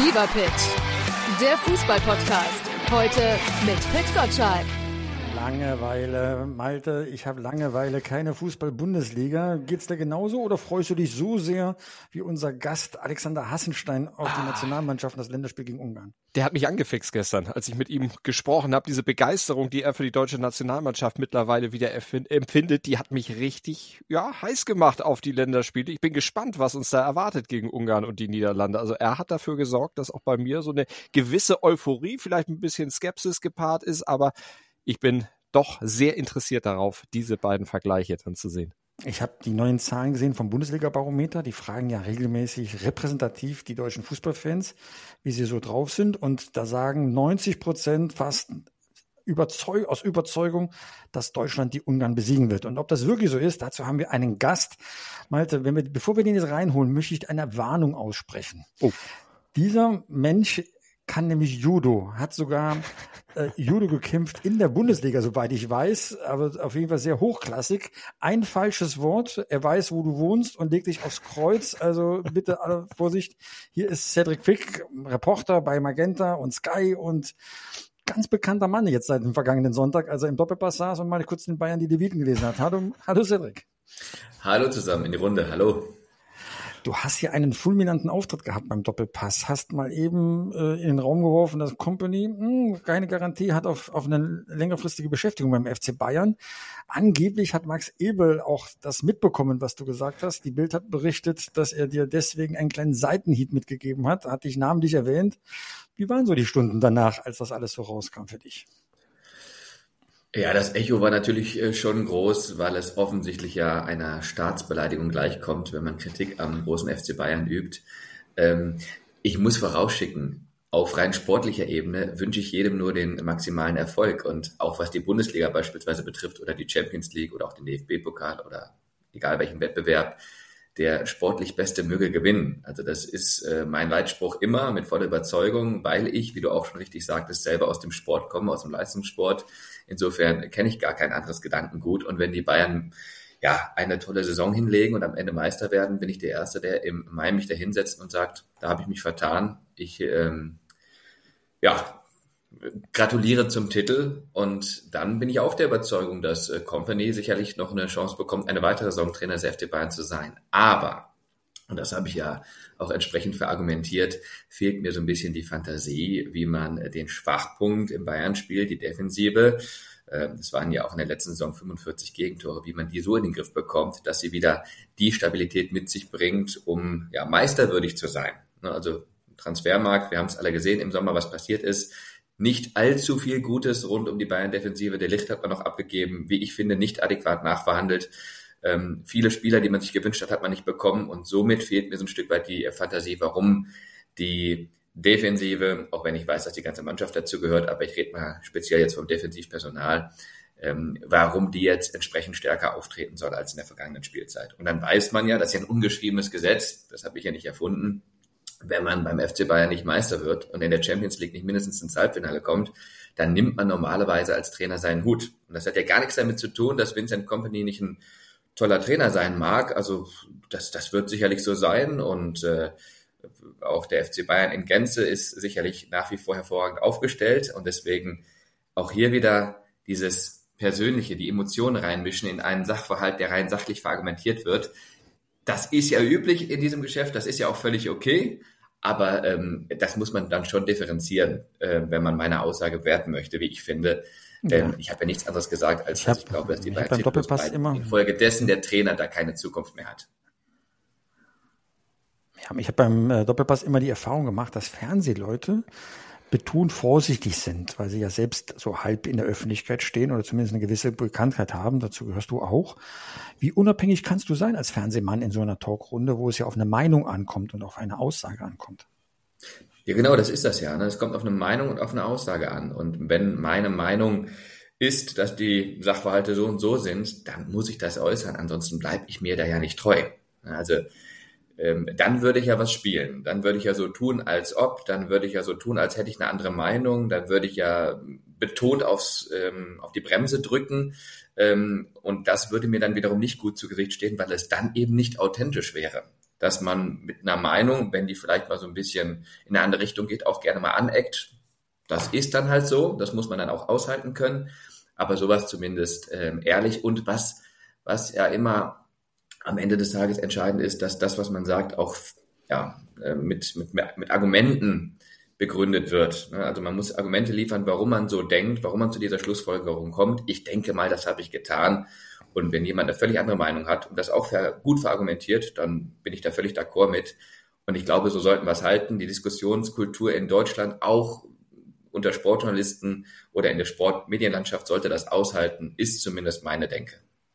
Fever Pitch, der Fußball-Podcast. Heute mit Pit Gottschalk. Langeweile, Malte, ich habe Langeweile, keine Fußball-Bundesliga. Geht's dir genauso oder freust du dich so sehr wie unser Gast Alexander Hassenstein auf die Nationalmannschaft und das Länderspiel gegen Ungarn? Der hat mich angefixt gestern, als ich mit ihm gesprochen habe. Diese Begeisterung, die er für die deutsche Nationalmannschaft mittlerweile wieder empfindet, die hat mich richtig heiß gemacht auf die Länderspiele. Ich bin gespannt, was uns da erwartet gegen Ungarn und die Niederlande. Also er hat dafür gesorgt, dass auch bei mir so eine gewisse Euphorie, vielleicht ein bisschen Skepsis gepaart ist, aber ich bin doch sehr interessiert darauf, diese beiden Vergleiche dann zu sehen. Ich habe die neuen Zahlen gesehen vom Bundesliga-Barometer. Die fragen ja regelmäßig repräsentativ die deutschen Fußballfans, wie sie so drauf sind. Und da sagen 90% fast aus Überzeugung, dass Deutschland die Ungarn besiegen wird. Und ob das wirklich so ist, dazu haben wir einen Gast. Malte, bevor wir den jetzt reinholen, möchte ich eine Warnung aussprechen. Oh. Dieser Mensch kann nämlich Judo, hat sogar Judo gekämpft in der Bundesliga, soweit ich weiß, aber auf jeden Fall sehr hochklassig. Ein falsches Wort, er weiß, wo du wohnst und legt dich aufs Kreuz, also bitte alle Vorsicht. Hier ist Cedric Pick, Reporter bei Magenta und Sky und ganz bekannter Mann jetzt seit dem vergangenen Sonntag, als er im Doppelpass saß und mal kurz den Bayern die Leviten gelesen hat. Hallo Cedric. Hallo zusammen in die Runde, hallo. Du hast hier einen fulminanten Auftritt gehabt beim Doppelpass, hast mal eben in den Raum geworfen, dass Kompany keine Garantie hat auf eine längerfristige Beschäftigung beim FC Bayern. Angeblich hat Max Eberl auch das mitbekommen, was du gesagt hast. Die Bild hat berichtet, dass er dir deswegen einen kleinen Seitenhieb mitgegeben hat, hat dich namentlich erwähnt. Wie waren so die Stunden danach, als das alles so rauskam für dich? Ja, das Echo war natürlich schon groß, weil es offensichtlich ja einer Staatsbeleidigung gleichkommt, wenn man Kritik am großen FC Bayern übt. Ich muss vorausschicken, auf rein sportlicher Ebene wünsche ich jedem nur den maximalen Erfolg. Und auch was die Bundesliga beispielsweise betrifft oder die Champions League oder auch den DFB-Pokal oder egal welchen Wettbewerb, der sportlich Beste möge gewinnen. Also das ist mein Leitspruch immer mit voller Überzeugung, weil ich, wie du auch schon richtig sagtest, selber aus dem Sport komme, aus dem Leistungssport. Insofern kenne ich gar kein anderes Gedankengut. Und wenn die Bayern eine tolle Saison hinlegen und am Ende Meister werden, bin ich der Erste, der im Mai mich da hinsetzt und sagt, da habe ich mich vertan. Ich gratuliere zum Titel und dann bin ich auch der Überzeugung, dass Kompany sicherlich noch eine Chance bekommt, eine weitere Saison Trainer des FC Bayern zu sein. Aber, und das habe ich ja auch entsprechend verargumentiert, fehlt mir so ein bisschen die Fantasie, wie man den Schwachpunkt im Bayern-Spiel, die Defensive, das waren ja auch in der letzten Saison 45 Gegentore, wie man die so in den Griff bekommt, dass sie wieder die Stabilität mit sich bringt, um meisterwürdig zu sein. Also Transfermarkt, wir haben es alle gesehen im Sommer, was passiert ist. Nicht allzu viel Gutes rund um die Bayern-Defensive. Der Ligt hat man noch abgegeben, wie ich finde, nicht adäquat nachverhandelt. Viele Spieler, die man sich gewünscht hat, hat man nicht bekommen. Und somit fehlt mir so ein Stück weit die Fantasie, warum die Defensive, auch wenn ich weiß, dass die ganze Mannschaft dazu gehört, aber ich rede mal speziell jetzt vom Defensivpersonal, warum die jetzt entsprechend stärker auftreten soll als in der vergangenen Spielzeit. Und dann weiß man ja, das ist ja ein ungeschriebenes Gesetz, das habe ich ja nicht erfunden, wenn man beim FC Bayern nicht Meister wird und in der Champions League nicht mindestens ins Halbfinale kommt, dann nimmt man normalerweise als Trainer seinen Hut. Und das hat ja gar nichts damit zu tun, dass Vincent Kompany nicht ein toller Trainer sein mag. Also das wird sicherlich so sein und auch der FC Bayern in Gänze ist sicherlich nach wie vor hervorragend aufgestellt und deswegen auch hier wieder dieses Persönliche, die Emotionen reinmischen in einen Sachverhalt, der rein sachlich verargumentiert wird. Das ist ja üblich in diesem Geschäft, das ist ja auch völlig okay, aber das muss man dann schon differenzieren, wenn man meine Aussage werten möchte, wie ich finde. Ich habe ja nichts anderes gesagt, als dass ich glaube, dass die beiden infolgedessen der Trainer da keine Zukunft mehr hat. Ja, ich habe beim Doppelpass immer die Erfahrung gemacht, dass Fernsehleute betont vorsichtig sind, weil sie ja selbst so halb in der Öffentlichkeit stehen oder zumindest eine gewisse Bekanntheit haben. Dazu gehörst du auch. Wie unabhängig kannst du sein als Fernsehmann in so einer Talkrunde, wo es ja auf eine Meinung ankommt und auf eine Aussage ankommt? Ja, genau, das ist das ja. Es kommt auf eine Meinung und auf eine Aussage an. Und wenn meine Meinung ist, dass die Sachverhalte so und so sind, dann muss ich das äußern. Ansonsten bleibe ich mir da ja nicht treu. Also dann würde ich ja was spielen. Dann würde ich ja so tun, als ob. Dann würde ich ja so tun, als hätte ich eine andere Meinung. Dann würde ich ja betont auf die Bremse drücken. Und das würde mir dann wiederum nicht gut zu Gesicht stehen, weil es dann eben nicht authentisch wäre. dass man mit einer Meinung, wenn die vielleicht mal so ein bisschen in eine andere Richtung geht, auch gerne mal aneckt. Das ist dann halt so, das muss man dann auch aushalten können, aber sowas zumindest ehrlich. Und was ja immer am Ende des Tages entscheidend ist, dass das, was man sagt, auch mit Argumenten begründet wird. Also man muss Argumente liefern, warum man so denkt, warum man zu dieser Schlussfolgerung kommt. Ich denke mal, das habe ich getan. Und wenn jemand eine völlig andere Meinung hat und das auch gut verargumentiert, dann bin ich da völlig d'accord mit. Und ich glaube, so sollten wir es halten. Die Diskussionskultur in Deutschland, auch unter Sportjournalisten oder in der Sportmedienlandschaft, sollte das aushalten, ist zumindest meine Denke.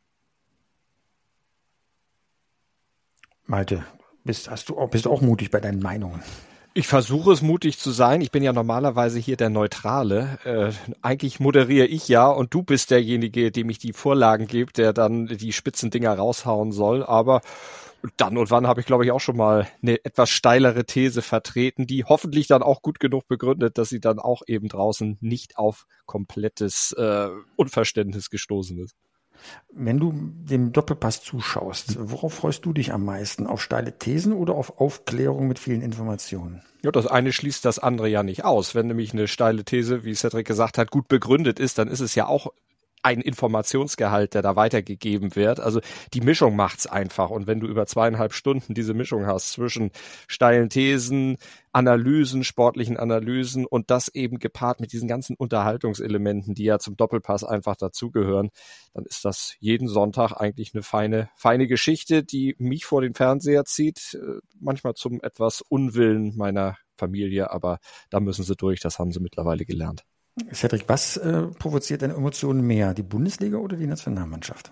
Malte, bist du auch mutig bei deinen Meinungen? Ich versuche es mutig zu sein. Ich bin ja normalerweise hier der Neutrale. Eigentlich moderiere ich ja und du bist derjenige, dem ich die Vorlagen gebe, der dann die spitzen Dinger raushauen soll. Aber dann und wann habe ich, glaube ich, auch schon mal eine etwas steilere These vertreten, die hoffentlich dann auch gut genug begründet, dass sie dann auch eben draußen nicht auf komplettes Unverständnis gestoßen ist. Wenn du dem Doppelpass zuschaust, worauf freust du dich am meisten? Auf steile Thesen oder auf Aufklärung mit vielen Informationen? Ja, das eine schließt das andere ja nicht aus. Wenn nämlich eine steile These, wie Cedric gesagt hat, gut begründet ist, dann ist es ja auch ein Informationsgehalt, der da weitergegeben wird. Also die Mischung macht's einfach. Und wenn du über 2,5 Stunden diese Mischung hast zwischen steilen Thesen, Analysen, sportlichen Analysen und das eben gepaart mit diesen ganzen Unterhaltungselementen, die ja zum Doppelpass einfach dazugehören, dann ist das jeden Sonntag eigentlich eine feine Geschichte, die mich vor den Fernseher zieht, manchmal zum etwas Unwillen meiner Familie, aber da müssen sie durch, das haben sie mittlerweile gelernt. Cedric, was provoziert deine Emotionen mehr, die Bundesliga oder die Nationalmannschaft?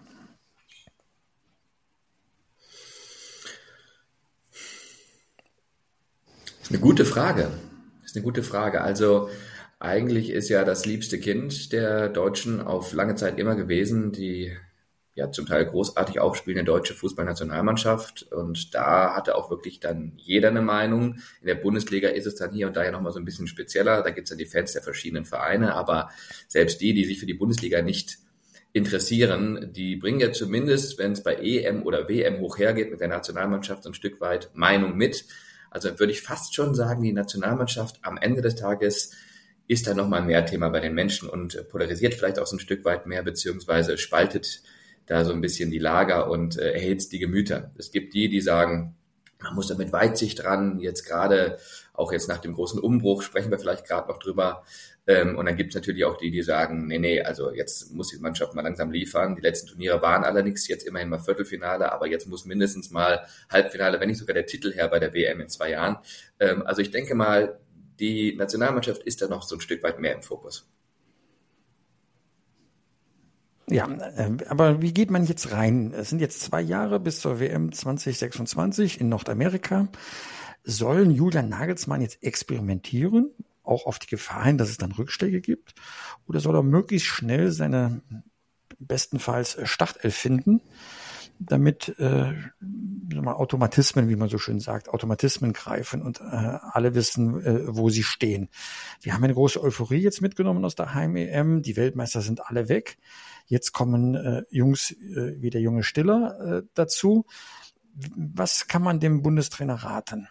Das ist eine gute Frage. Also eigentlich ist ja das liebste Kind der Deutschen auf lange Zeit immer gewesen, die ja zum Teil großartig aufspielende deutsche Fußballnationalmannschaft. Und da hatte auch wirklich dann jeder eine Meinung. In der Bundesliga ist es dann hier und da ja nochmal so ein bisschen spezieller. Da gibt es ja die Fans der verschiedenen Vereine. Aber selbst die sich für die Bundesliga nicht interessieren, die bringen ja zumindest, wenn es bei EM oder WM hoch hergeht, mit der Nationalmannschaft so ein Stück weit Meinung mit. Also würde ich fast schon sagen, die Nationalmannschaft am Ende des Tages ist da nochmal mehr Thema bei den Menschen und polarisiert vielleicht auch so ein Stück weit mehr, beziehungsweise spaltet da so ein bisschen die Lager und erhitzt die Gemüter. Es gibt die sagen, man muss da mit Weitsicht ran, jetzt gerade, auch jetzt nach dem großen Umbruch, sprechen wir vielleicht gerade noch drüber. Und dann gibt es natürlich auch die sagen, nee, also jetzt muss die Mannschaft mal langsam liefern. Die letzten Turniere waren allerdings jetzt immerhin mal Viertelfinale, aber jetzt muss mindestens mal Halbfinale, wenn nicht sogar der Titel her bei der WM in 2 Jahren. Also ich denke mal, die Nationalmannschaft ist da noch so ein Stück weit mehr im Fokus. Ja, aber wie geht man jetzt rein? Es sind jetzt 2 Jahre bis zur WM 2026 in Nordamerika. Sollen Julian Nagelsmann jetzt experimentieren, auch auf die Gefahr hin, dass es dann Rückschläge gibt? Oder soll er möglichst schnell seine bestenfalls Startelf finden, damit Automatismen, wie man so schön sagt, Automatismen greifen und alle wissen, wo sie stehen? Wir haben eine große Euphorie jetzt mitgenommen aus der Heim-EM. Die Weltmeister sind alle weg. Jetzt kommen Jungs wie der junge Stiller dazu. Was kann man dem Bundestrainer raten?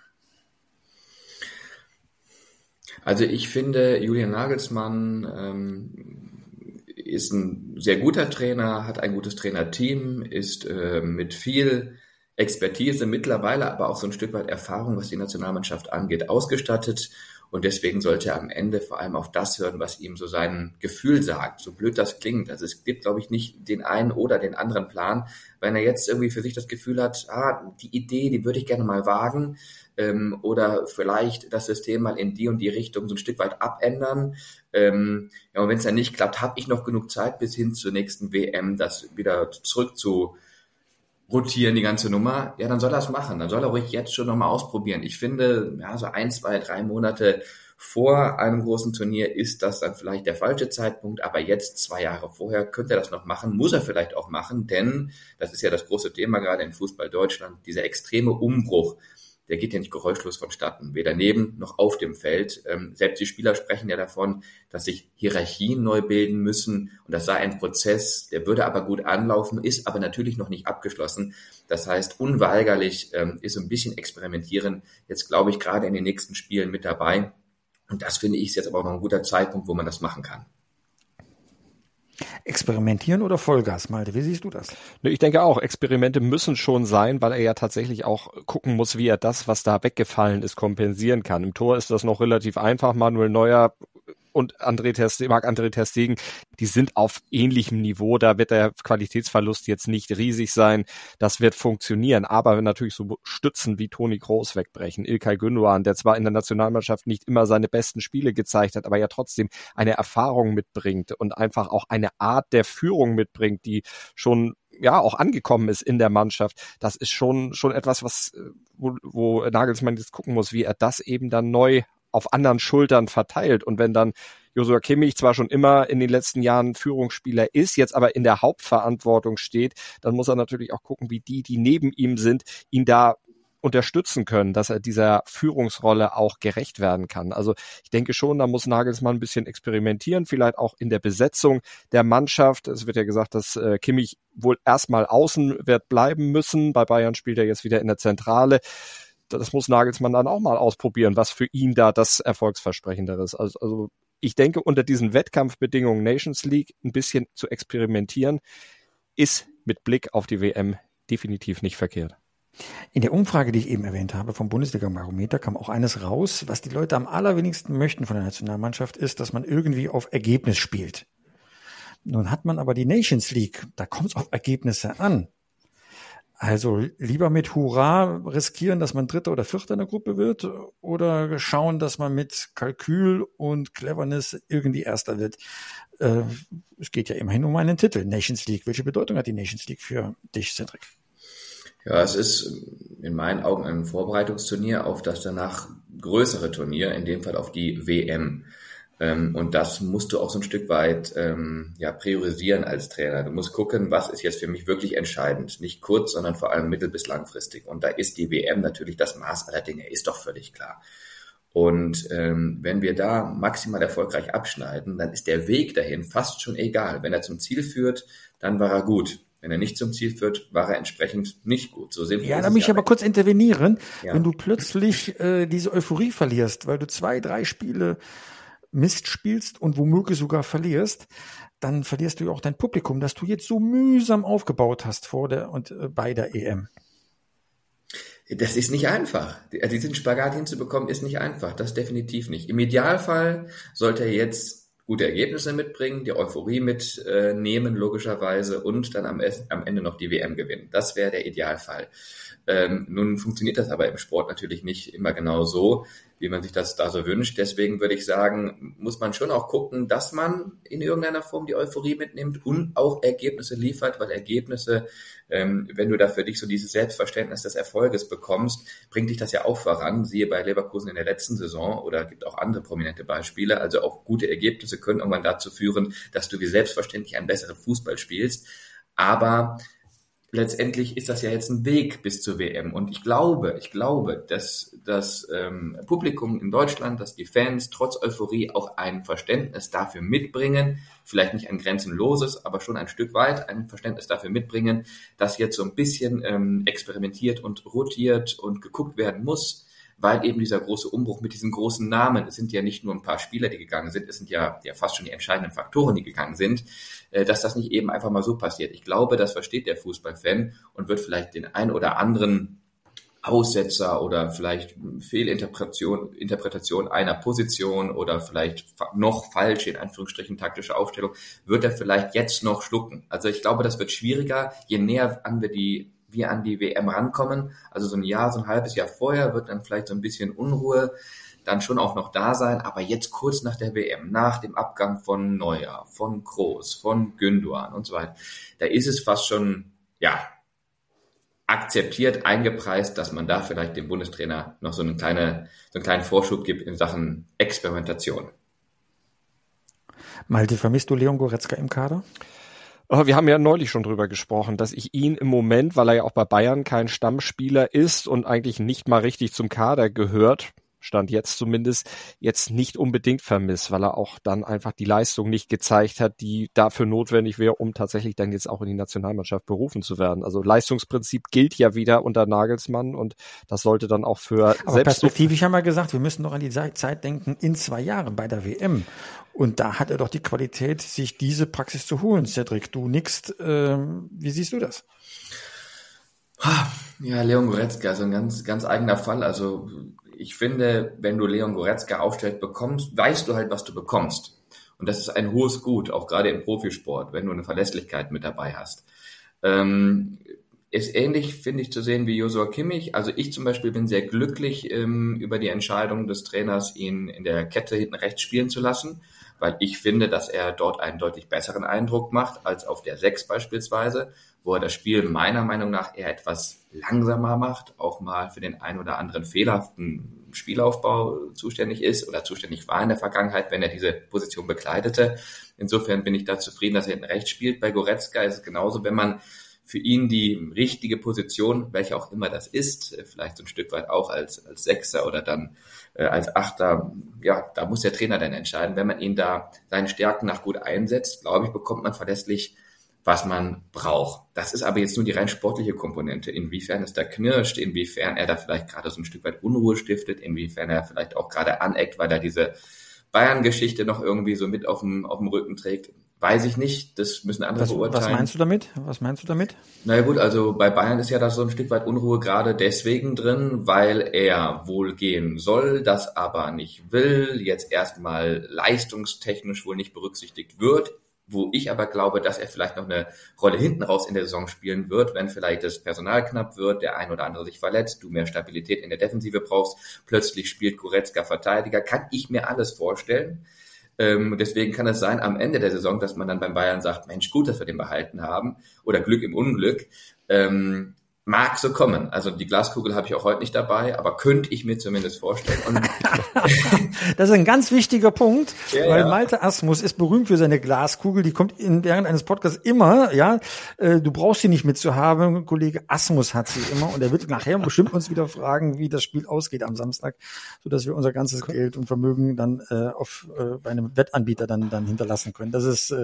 Also ich finde, Julian Nagelsmann ist ein sehr guter Trainer, hat ein gutes Trainerteam, ist mit viel Expertise mittlerweile, aber auch so ein Stück weit Erfahrung, was die Nationalmannschaft angeht, ausgestattet. Und deswegen sollte er am Ende vor allem auf das hören, was ihm so sein Gefühl sagt. So blöd das klingt. Also es gibt, glaube ich, nicht den einen oder den anderen Plan. Wenn er jetzt irgendwie für sich das Gefühl hat, die Idee, die würde ich gerne mal wagen, oder vielleicht das System mal in die und die Richtung so ein Stück weit abändern. Und wenn es dann nicht klappt, habe ich noch genug Zeit bis hin zur nächsten WM, das wieder zurück zu rotieren, die ganze Nummer, ja, dann soll er es machen. Dann soll er ruhig jetzt schon nochmal ausprobieren. Ich finde, ja, so 1, 2, 3 Monate vor einem großen Turnier ist das dann vielleicht der falsche Zeitpunkt, aber jetzt 2 Jahre vorher könnte er das noch machen, muss er vielleicht auch machen, denn das ist ja das große Thema gerade im Fußball Deutschland, dieser extreme Umbruch der geht ja nicht geräuschlos vonstatten, weder neben noch auf dem Feld. Selbst die Spieler sprechen ja davon, dass sich Hierarchien neu bilden müssen und das sei ein Prozess, der würde aber gut anlaufen, ist aber natürlich noch nicht abgeschlossen. Das heißt, unweigerlich ist so ein bisschen Experimentieren jetzt, glaube ich, gerade in den nächsten Spielen mit dabei. Und das finde ich jetzt aber auch noch ein guter Zeitpunkt, wo man das machen kann. Experimentieren oder Vollgas, Malte? Wie siehst du das? Ich denke auch, Experimente müssen schon sein, weil er ja tatsächlich auch gucken muss, wie er das, was da weggefallen ist, kompensieren kann. Im Tor ist das noch relativ einfach. Manuel Neuer und Marc-André ter Stegen, die sind auf ähnlichem Niveau. Da wird der Qualitätsverlust jetzt nicht riesig sein. Das wird funktionieren. Aber wenn natürlich so Stützen wie Toni Kroos wegbrechen, İlkay Gündoğan, der zwar in der Nationalmannschaft nicht immer seine besten Spiele gezeigt hat, aber ja trotzdem eine Erfahrung mitbringt und einfach auch eine Art der Führung mitbringt, die schon auch angekommen ist in der Mannschaft. Das ist schon etwas, wo Nagelsmann jetzt gucken muss, wie er das eben dann neu auf anderen Schultern verteilt. Und wenn dann Joshua Kimmich zwar schon immer in den letzten Jahren Führungsspieler ist, jetzt aber in der Hauptverantwortung steht, dann muss er natürlich auch gucken, wie die neben ihm sind, ihn da unterstützen können, dass er dieser Führungsrolle auch gerecht werden kann. Also ich denke schon, da muss Nagelsmann ein bisschen experimentieren, vielleicht auch in der Besetzung der Mannschaft. Es wird ja gesagt, dass Kimmich wohl erstmal außen wird bleiben müssen. Bei Bayern spielt er jetzt wieder in der Zentrale. Das muss Nagelsmann dann auch mal ausprobieren, was für ihn da das Erfolgsversprechendere ist. Also ich denke, unter diesen Wettkampfbedingungen Nations League ein bisschen zu experimentieren, ist mit Blick auf die WM definitiv nicht verkehrt. In der Umfrage, die ich eben erwähnt habe, vom Bundesliga-Barometer, kam auch eines raus, was die Leute am allerwenigsten möchten von der Nationalmannschaft, ist, dass man irgendwie auf Ergebnis spielt. Nun hat man aber die Nations League, da kommt es auf Ergebnisse an. Also lieber mit Hurra riskieren, dass man Dritter oder Vierter in der Gruppe wird oder schauen, dass man mit Kalkül und Cleverness irgendwie Erster wird. Es geht ja immerhin um einen Titel, Nations League. Welche Bedeutung hat die Nations League für dich, Cedric? Ja, es ist in meinen Augen ein Vorbereitungsturnier auf das danach größere Turnier, in dem Fall auf die WM. Und das musst du auch so ein Stück weit priorisieren als Trainer. Du musst gucken, was ist jetzt für mich wirklich entscheidend. Nicht kurz, sondern vor allem mittel- bis langfristig. Und da ist die WM natürlich das Maß aller Dinge, ist doch völlig klar. Und wenn wir da maximal erfolgreich abschneiden, dann ist der Weg dahin fast schon egal. Wenn er zum Ziel führt, dann war er gut. Wenn er nicht zum Ziel führt, war er entsprechend nicht gut. So simpel. Ja, da muss ich aber kurz intervenieren. Ja. Wenn du plötzlich diese Euphorie verlierst, weil du 2-3 Spiele Mist spielst und womöglich sogar verlierst, dann verlierst du ja auch dein Publikum, das du jetzt so mühsam aufgebaut hast vor der und bei der EM. Das ist nicht einfach. Diesen Spagat hinzubekommen, ist nicht einfach. Das definitiv nicht. Im Idealfall sollte er jetzt gute Ergebnisse mitbringen, die Euphorie mitnehmen, logischerweise, und dann am Ende noch die WM gewinnen. Das wäre der Idealfall. Nun funktioniert das aber im Sport natürlich nicht immer genau so, wie man sich das da so wünscht. Deswegen würde ich sagen, muss man schon auch gucken, dass man in irgendeiner Form die Euphorie mitnimmt und auch Ergebnisse liefert, weil Ergebnisse, wenn du da für dich so dieses Selbstverständnis des Erfolges bekommst, bringt dich das ja auch voran. Siehe bei Leverkusen in der letzten Saison oder gibt auch andere prominente Beispiele. Also auch gute Ergebnisse können irgendwann dazu führen, dass du wie selbstverständlich einen besseren Fußball spielst. Aber letztendlich ist das ja jetzt ein Weg bis zur WM. Und ich glaube, dass das Publikum in Deutschland, dass die Fans trotz Euphorie auch ein Verständnis dafür mitbringen, vielleicht nicht ein grenzenloses, aber schon ein Stück weit ein Verständnis dafür mitbringen, dass jetzt so ein bisschen experimentiert und rotiert und geguckt werden muss, weil eben dieser große Umbruch mit diesen großen Namen, es sind ja nicht nur ein paar Spieler, die gegangen sind, es sind ja fast schon die entscheidenden Faktoren, die gegangen sind, dass das nicht eben einfach mal so passiert. Ich glaube, das versteht der Fußballfan und wird vielleicht den ein oder anderen Aussetzer oder vielleicht Fehlinterpretation einer Position oder vielleicht noch falsche, in Anführungsstrichen, taktische Aufstellung, wird er vielleicht jetzt noch schlucken. Also ich glaube, das wird schwieriger, je näher wir an die WM rankommen. Also so ein halbes Jahr vorher wird dann vielleicht so ein bisschen Unruhe dann schon auch noch da sein. Aber jetzt kurz nach der WM, nach dem Abgang von Neuer, von Kroos, von Gündoğan und so weiter, da ist es fast schon, akzeptiert, eingepreist, dass man da vielleicht dem Bundestrainer noch so einen kleinen Vorschub gibt in Sachen Experimentation. Malte, vermisst du Leon Goretzka im Kader? Wir haben ja neulich schon drüber gesprochen, dass ich ihn im Moment, weil er ja auch bei Bayern kein Stammspieler ist und eigentlich nicht mal richtig zum Kader gehört, Stand jetzt zumindest, jetzt nicht unbedingt vermisst, weil er auch dann einfach die Leistung nicht gezeigt hat, die dafür notwendig wäre, um tatsächlich dann jetzt auch in die Nationalmannschaft berufen zu werden. Also Leistungsprinzip gilt ja wieder unter Nagelsmann und das sollte dann auch für aber perspektivisch haben wir gesagt, wir müssen noch an die Zeit denken, in 2 Jahren bei der WM. Und da hat er doch die Qualität, sich diese Praxis zu holen. Cedric, du nickst. Wie siehst du das? Ja, Leon Goretzka ist ein ganz, ganz eigener Fall. Also ich finde, wenn du Leon Goretzka aufgestellt bekommst, weißt du halt, was du bekommst. Und das ist ein hohes Gut, auch gerade im Profisport, wenn du eine Verlässlichkeit mit dabei hast. Ist ähnlich, finde ich, zu sehen wie Joshua Kimmich. Also ich zum Beispiel bin sehr glücklich über die Entscheidung des Trainers, ihn in der Kette hinten rechts spielen zu lassen, weil ich finde, dass er dort einen deutlich besseren Eindruck macht als auf der 6 beispielsweise, wo er das Spiel meiner Meinung nach eher etwas langsamer macht, auch mal für den einen oder anderen fehlerhaften Spielaufbau zuständig ist oder zuständig war in der Vergangenheit, wenn er diese Position bekleidete. Insofern bin ich da zufrieden, dass er hinten rechts spielt. Bei Goretzka ist es genauso, wenn man für ihn die richtige Position, welche auch immer das ist, vielleicht so ein Stück weit auch als Sechser oder dann als Achter, ja, da muss der Trainer dann entscheiden. Wenn man ihn da seinen Stärken nach gut einsetzt, glaube ich, bekommt man verlässlich, was man braucht. Das ist aber jetzt nur die rein sportliche Komponente. Inwiefern es da knirscht, inwiefern er da vielleicht gerade so ein Stück weit Unruhe stiftet, inwiefern er vielleicht auch gerade aneckt, weil er diese Bayern-Geschichte noch irgendwie so mit auf dem Rücken trägt. Weiß ich nicht, das müssen andere beurteilen. Was meinst du damit? Na ja gut, also bei Bayern ist ja da so ein Stück weit Unruhe gerade deswegen drin, weil er wohl gehen soll, das aber nicht will, jetzt erstmal leistungstechnisch wohl nicht berücksichtigt wird, wo ich aber glaube, dass er vielleicht noch eine Rolle hinten raus in der Saison spielen wird, wenn vielleicht das Personal knapp wird, der ein oder andere sich verletzt, du mehr Stabilität in der Defensive brauchst, plötzlich spielt Goretzka Verteidiger, kann ich mir alles vorstellen. Deswegen kann es sein, am Ende der Saison, dass man dann beim Bayern sagt, Mensch, gut, dass wir den behalten haben oder Glück im Unglück. Mag so kommen. Also die Glaskugel habe ich auch heute nicht dabei, aber könnte ich mir zumindest vorstellen. Und das ist ein ganz wichtiger Punkt, ja, weil ja. Malte Asmus ist berühmt für seine Glaskugel. Die kommt während eines Podcasts immer, ja. Du brauchst sie nicht mitzuhaben. Kollege Asmus hat sie immer und er wird nachher bestimmt uns wieder fragen, wie das Spiel ausgeht am Samstag, sodass wir unser ganzes Geld und Vermögen dann bei einem Wettanbieter dann hinterlassen können. Das ist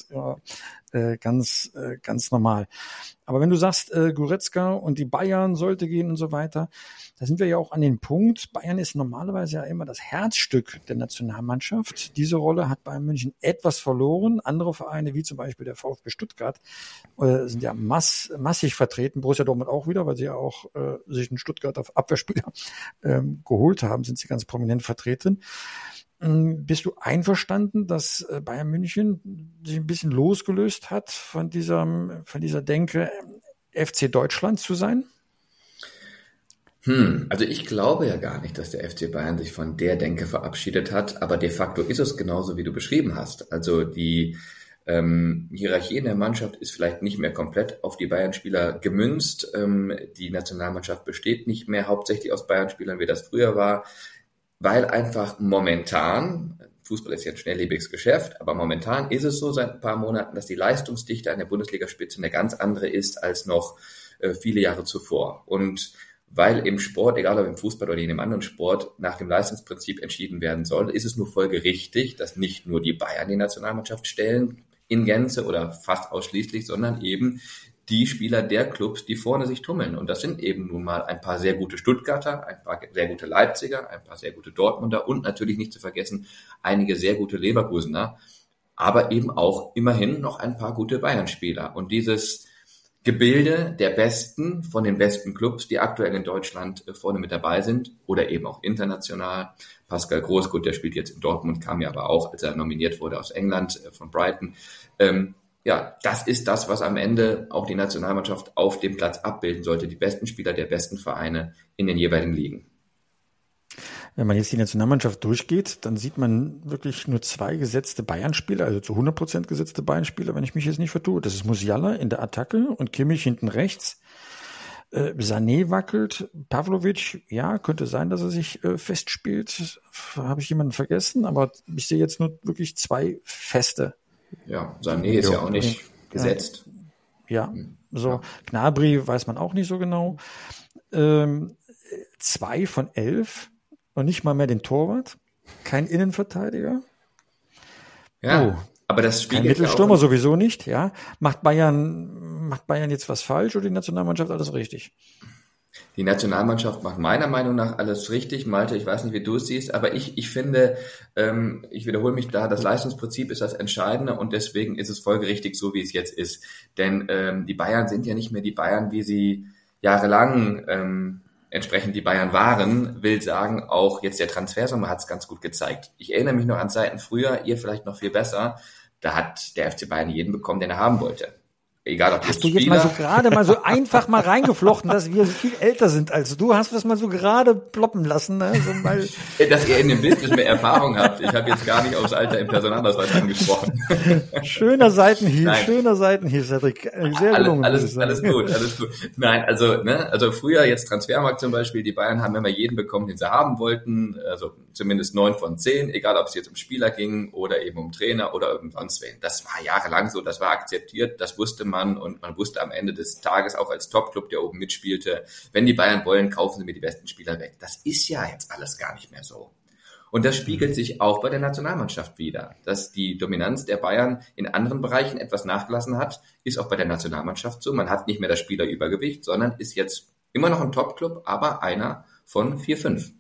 ganz normal. Aber wenn du sagst, Goretzka und die Bayern sollte gehen und so weiter, da sind wir ja auch an dem Punkt, Bayern ist normalerweise ja immer das Herzstück der Nationalmannschaft. Diese Rolle hat Bayern München etwas verloren. Andere Vereine, wie zum Beispiel der VfB Stuttgart, sind ja massig vertreten. Borussia Dortmund auch wieder, weil sie ja auch sich einen Stuttgarter Abwehrspieler geholt haben, sind sie ganz prominent vertreten. Bist du einverstanden, dass Bayern München sich ein bisschen losgelöst hat von dieser Denke, FC Deutschland zu sein? Also ich glaube ja gar nicht, dass der FC Bayern sich von der Denke verabschiedet hat, aber de facto ist es genauso, wie du beschrieben hast. Also die Hierarchie in der Mannschaft ist vielleicht nicht mehr komplett auf die Bayern-Spieler gemünzt. Die Nationalmannschaft besteht nicht mehr hauptsächlich aus Bayern-Spielern, wie das früher war, weil einfach momentan, Fußball ist ja ein schnelllebiges Geschäft, aber momentan ist es so seit ein paar Monaten, dass die Leistungsdichte an der Bundesligaspitze eine ganz andere ist als noch viele Jahre zuvor. Und weil im Sport, egal ob im Fußball oder in einem anderen Sport, nach dem Leistungsprinzip entschieden werden soll, ist es nur folgerichtig, dass nicht nur die Bayern die Nationalmannschaft stellen in Gänze oder fast ausschließlich, sondern eben die Spieler der Clubs, die vorne sich tummeln. Und das sind eben nun mal ein paar sehr gute Stuttgarter, ein paar sehr gute Leipziger, ein paar sehr gute Dortmunder und natürlich nicht zu vergessen einige sehr gute Leverkusener, aber eben auch immerhin noch ein paar gute Bayern-Spieler. Und dieses Gebilde der Besten von den besten Clubs, die aktuell in Deutschland vorne mit dabei sind oder eben auch international. Pascal Groß, gut, der spielt jetzt in Dortmund, kam ja aber auch, als er nominiert wurde aus England von Brighton. Ja, das ist das, was am Ende auch die Nationalmannschaft auf dem Platz abbilden sollte. Die besten Spieler der besten Vereine in den jeweiligen Ligen. Wenn man jetzt die Nationalmannschaft durchgeht, dann sieht man wirklich nur 2 gesetzte Bayern-Spieler, also zu 100% gesetzte Bayern-Spieler, wenn ich mich jetzt nicht vertue. Das ist Musiala in der Attacke und Kimmich hinten rechts. Sané wackelt, Pavlovic, ja, könnte sein, dass er sich festspielt. Habe ich jemanden vergessen, aber ich sehe jetzt nur wirklich 2 feste. Ja, Sané ist ja auch nicht gesetzt. Ja, so. Gnabry weiß man auch nicht so genau. 2 von 11 und nicht mal mehr den Torwart. Kein Innenverteidiger. Ja, aber das spiegelt kein Mittelstürmer sowieso nicht, ja. Macht Bayern jetzt was falsch oder die Nationalmannschaft alles richtig? Die Nationalmannschaft macht meiner Meinung nach alles richtig. Malte, ich weiß nicht, wie du es siehst, aber ich finde, ich wiederhole mich da, das Leistungsprinzip ist das Entscheidende und deswegen ist es folgerichtig, so wie es jetzt ist. Denn die Bayern sind ja nicht mehr die Bayern, wie sie jahrelang entsprechend die Bayern waren, will sagen, auch jetzt der Transfersommer hat es ganz gut gezeigt. Ich erinnere mich noch an Zeiten früher, ihr vielleicht noch viel besser, da hat der FC Bayern jeden bekommen, den er haben wollte. Egal, ob hast du jetzt mal so gerade mal so einfach mal reingeflochten, dass wir viel älter sind als du? Hast du das mal so gerade ploppen lassen? Ne? So mal. Dass ihr in dem Business mehr Erfahrung habt. Ich habe jetzt gar nicht aufs Alter im Personalausweis angesprochen. Schöner Seitenhieb, Cedric. Sehr gelungen. Alles gut. Nein, also früher jetzt Transfermarkt zum Beispiel, die Bayern haben immer jeden bekommen, den sie haben wollten, also zumindest 9 von 10, egal ob es jetzt um Spieler ging oder eben um Trainer oder um sonst wen. Das war jahrelang so, das war akzeptiert, das wusste man und man wusste am Ende des Tages auch als Top-Club, der oben mitspielte, wenn die Bayern wollen, kaufen sie mir die besten Spieler weg. Das ist ja jetzt alles gar nicht mehr so. Und das spiegelt sich auch bei der Nationalmannschaft wider. Dass die Dominanz der Bayern in anderen Bereichen etwas nachgelassen hat, ist auch bei der Nationalmannschaft so. Man hat nicht mehr das Spielerübergewicht, sondern ist jetzt immer noch ein Top-Club, aber einer von 4, 5.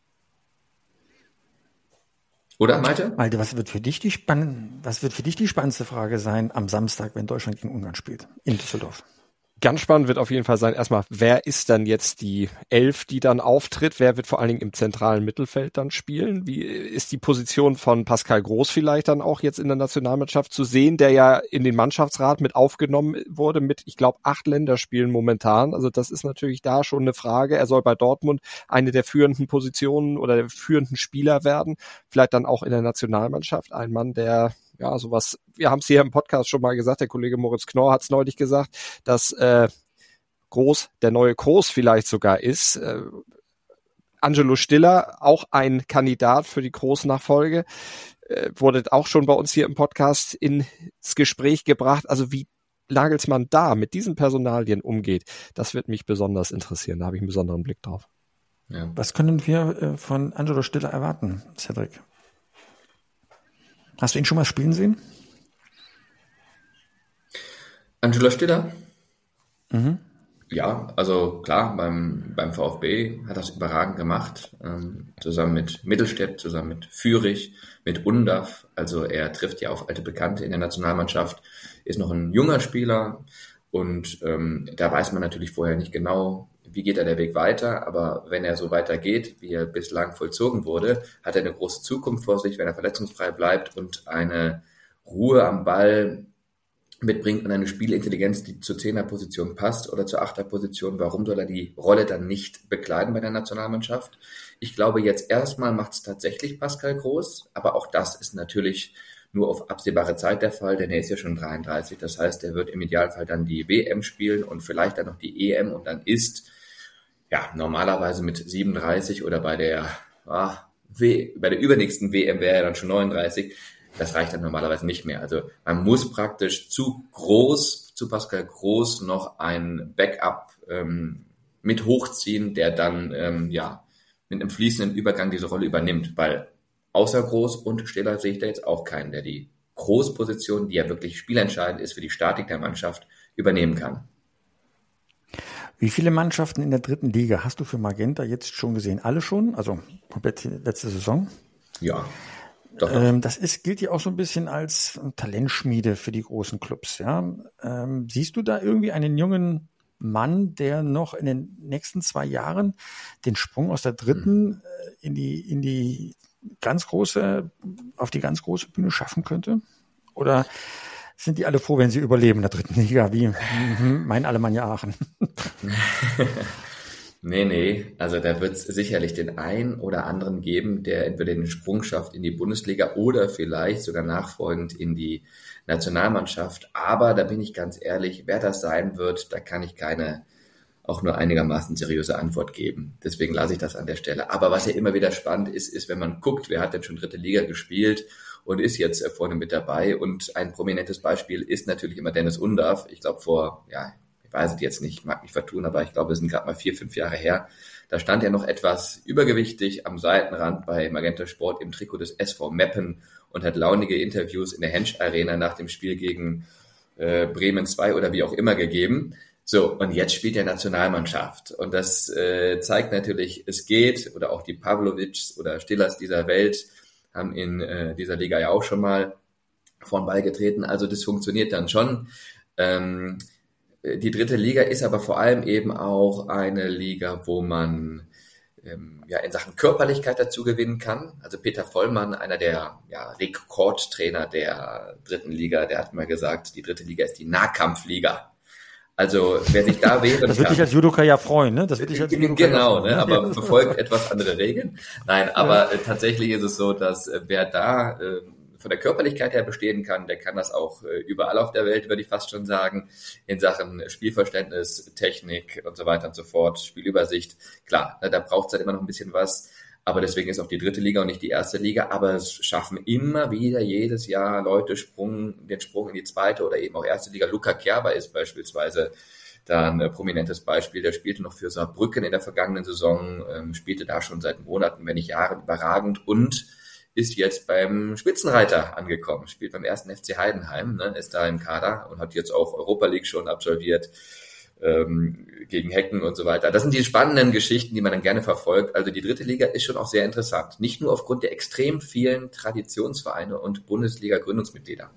Oder, Malte? Malte, was wird für dich die spannendste Frage sein am Samstag, wenn Deutschland gegen Ungarn spielt in Düsseldorf? Ganz spannend wird auf jeden Fall sein, erstmal, wer ist dann jetzt die 11, die dann auftritt? Wer wird vor allen Dingen im zentralen Mittelfeld dann spielen? Wie ist die Position von Pascal Groß vielleicht dann auch jetzt in der Nationalmannschaft zu sehen, der ja in den Mannschaftsrat mit aufgenommen wurde mit, ich glaube, 8 Länderspielen momentan. Also das ist natürlich da schon eine Frage. Er soll bei Dortmund eine der führenden Positionen oder der führenden Spieler werden. Vielleicht dann auch in der Nationalmannschaft. Ein Mann, der ja, sowas, wir haben es hier im Podcast schon mal gesagt, der Kollege Moritz Knorr hat es neulich gesagt, dass Groß der neue Kroos vielleicht sogar ist. Angelo Stiller, auch ein Kandidat für die Kroos-Nachfolge, wurde auch schon bei uns hier im Podcast ins Gespräch gebracht. Also wie Nagelsmann da mit diesen Personalien umgeht, das wird mich besonders interessieren. Da habe ich einen besonderen Blick drauf. Ja. Was können wir von Angelo Stiller erwarten, Cedric? Hast du ihn schon mal spielen sehen? Angelo Stiller? Mhm. Ja, also klar, beim VfB hat er es überragend gemacht, zusammen mit Mittelstädt, zusammen mit Fürich, mit Undav. Also er trifft ja auf alte Bekannte in der Nationalmannschaft, ist noch ein junger Spieler und da weiß man natürlich vorher nicht genau, wie geht der Weg weiter, aber wenn er so weitergeht, wie er bislang vollzogen wurde, hat er eine große Zukunft vor sich, wenn er verletzungsfrei bleibt und eine Ruhe am Ball mitbringt und eine Spielintelligenz, die zur 10er-Position passt oder zur 8er-Position. Warum soll er die Rolle dann nicht bekleiden bei der Nationalmannschaft? Ich glaube, jetzt erstmal macht es tatsächlich Pascal Groß, aber auch das ist natürlich nur auf absehbare Zeit der Fall, denn er ist ja schon 33. Das heißt, er wird im Idealfall dann die WM spielen und vielleicht dann noch die EM und dann ist ja normalerweise mit 37 oder bei der übernächsten WM wäre er dann schon 39. Das reicht dann normalerweise nicht mehr. Also man muss praktisch zu Pascal Groß noch ein Backup mit hochziehen, der dann mit einem fließenden Übergang diese Rolle übernimmt, weil außer Groß und Stiller sehe ich da jetzt auch keinen, der die Großposition, die ja wirklich spielentscheidend ist für die Statik der Mannschaft, übernehmen kann. Wie viele Mannschaften in der 3. Liga hast du für Magenta jetzt schon gesehen? Alle schon? Also komplett letzte Saison? Ja. Das gilt ja auch so ein bisschen als Talentschmiede für die großen Clubs. Ja? Siehst du da irgendwie einen jungen Mann, der noch in den nächsten 2 Jahren den Sprung aus der 3. in die ganz große, auf die ganz große Bühne schaffen könnte? Oder sind die alle froh, wenn sie überleben in der 3. Liga, wie mein Alemannia Aachen? Nee, also da wird es sicherlich den einen oder anderen geben, der entweder den Sprung schafft in die Bundesliga oder vielleicht sogar nachfolgend in die Nationalmannschaft. Aber da bin ich ganz ehrlich, wer das sein wird, da kann ich keine auch nur einigermaßen seriöse Antwort geben. Deswegen lasse ich das an der Stelle. Aber was ja immer wieder spannend ist, wenn man guckt, wer hat denn schon 3. Liga gespielt und ist jetzt vorne mit dabei. Und ein prominentes Beispiel ist natürlich immer Dennis Undaff. Ich glaube ich weiß es jetzt nicht, mag mich vertun, aber ich glaube, es sind gerade mal 4-5 Jahre her. Da stand er noch etwas übergewichtig am Seitenrand bei Magenta Sport im Trikot des SV Meppen und hat launige Interviews in der Hensch Arena nach dem Spiel gegen Bremen 2 oder wie auch immer gegeben. So, und jetzt spielt er Nationalmannschaft. Und das zeigt natürlich, es geht, oder auch die Pavlovics oder Stillers dieser Welt haben in dieser Liga ja auch schon mal vor den Ball getreten. Also das funktioniert dann schon. Die dritte Liga ist aber vor allem eben auch eine Liga, wo man in Sachen Körperlichkeit dazu gewinnen kann. Also Peter Vollmann, einer der Rekordtrainer der dritten Liga, der hat mal gesagt, die dritte Liga ist die Nahkampfliga. Also wer sich da wehren kann. Das würde dich als Judoka ja freuen, ne? Das würde dich als Judoka genau, freuen, ne? Aber befolgt etwas andere Regeln. Nein, aber tatsächlich ist es so, dass wer da von der Körperlichkeit her bestehen kann, der kann das auch überall auf der Welt, würde ich fast schon sagen, in Sachen Spielverständnis, Technik und so weiter und so fort, Spielübersicht. Klar, da braucht es halt immer noch ein bisschen was, aber deswegen ist auch die dritte Liga und nicht die erste Liga, aber es schaffen immer wieder jedes Jahr Leute den Sprung in die zweite oder eben auch erste Liga. Luca Kerber ist beispielsweise da ein prominentes Beispiel, der spielte noch für Saarbrücken in der vergangenen Saison, spielte da schon seit Monaten, wenn nicht Jahren überragend und ist jetzt beim Spitzenreiter angekommen, spielt beim 1. FC Heidenheim, ne, ist da im Kader und hat jetzt auch Europa League schon absolviert, gegen Hecken und so weiter. Das sind die spannenden Geschichten, die man dann gerne verfolgt. Also die dritte Liga ist schon auch sehr interessant. Nicht nur aufgrund der extrem vielen Traditionsvereine und Bundesliga-Gründungsmitglieder.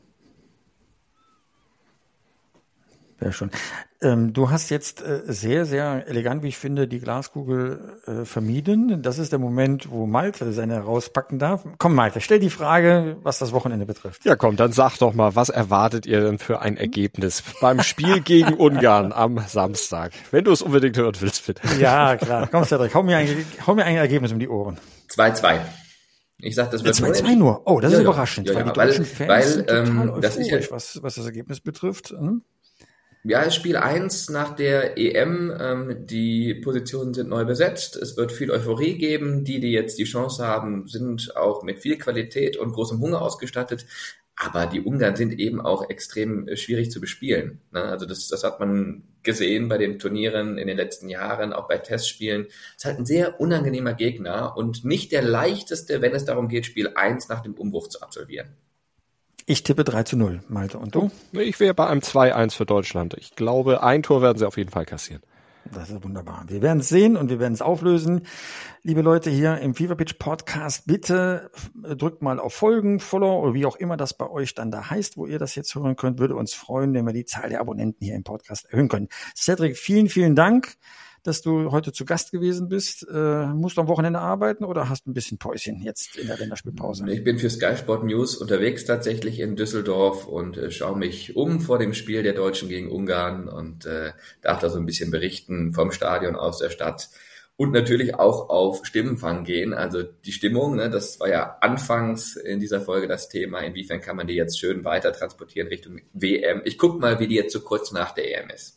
Sehr schön. Du hast jetzt sehr, sehr elegant, wie ich finde, die Glaskugel vermieden. Das ist der Moment, wo Malte seine rauspacken darf. Komm, Malte, stell die Frage, was das Wochenende betrifft. Ja, komm, dann sag doch mal, was erwartet ihr denn für ein Ergebnis beim Spiel gegen Ungarn am Samstag? Wenn du es unbedingt hören willst, bitte. Ja, klar. Komm, Cedric, hau mir ein Ergebnis um die Ohren. 2-2. Ich sag, das wird 2-2 nur. Oh, das ist überraschend, weil die deutschen Fans sind total das ist euphorisch, was das Ergebnis betrifft. Ja, Spiel 1 nach der EM, die Positionen sind neu besetzt, es wird viel Euphorie geben, die jetzt die Chance haben, sind auch mit viel Qualität und großem Hunger ausgestattet, aber die Ungarn sind eben auch extrem schwierig zu bespielen. Also das hat man gesehen bei den Turnieren in den letzten Jahren, auch bei Testspielen. Es ist halt ein sehr unangenehmer Gegner und nicht der leichteste, wenn es darum geht, Spiel 1 nach dem Umbruch zu absolvieren. Ich tippe 3-0, Malte. Und du? Ich wäre bei einem 2-1 für Deutschland. Ich glaube, ein Tor werden sie auf jeden Fall kassieren. Das ist wunderbar. Wir werden es sehen und wir werden es auflösen. Liebe Leute hier im Fever Pitch Podcast, bitte drückt mal auf Folgen, Follow oder wie auch immer das bei euch dann da heißt, wo ihr das jetzt hören könnt. Würde uns freuen, wenn wir die Zahl der Abonnenten hier im Podcast erhöhen können. Cedric, vielen, vielen Dank, dass du heute zu Gast gewesen bist. Musst du am Wochenende arbeiten oder hast du ein bisschen Päuschen jetzt in der Länderspielpause? Ich bin für Sky Sport News unterwegs tatsächlich in Düsseldorf und schaue mich um vor dem Spiel der Deutschen gegen Ungarn und darf da so ein bisschen berichten vom Stadion aus der Stadt und natürlich auch auf Stimmenfang gehen. Also die Stimmung, ne, das war ja anfangs in dieser Folge das Thema, inwiefern kann man die jetzt schön weiter transportieren Richtung WM. Ich guck mal, wie die jetzt so kurz nach der EM ist.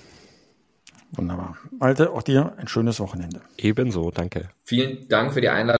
Wunderbar. Malte, auch dir ein schönes Wochenende. Ebenso, danke. Vielen Dank für die Einladung.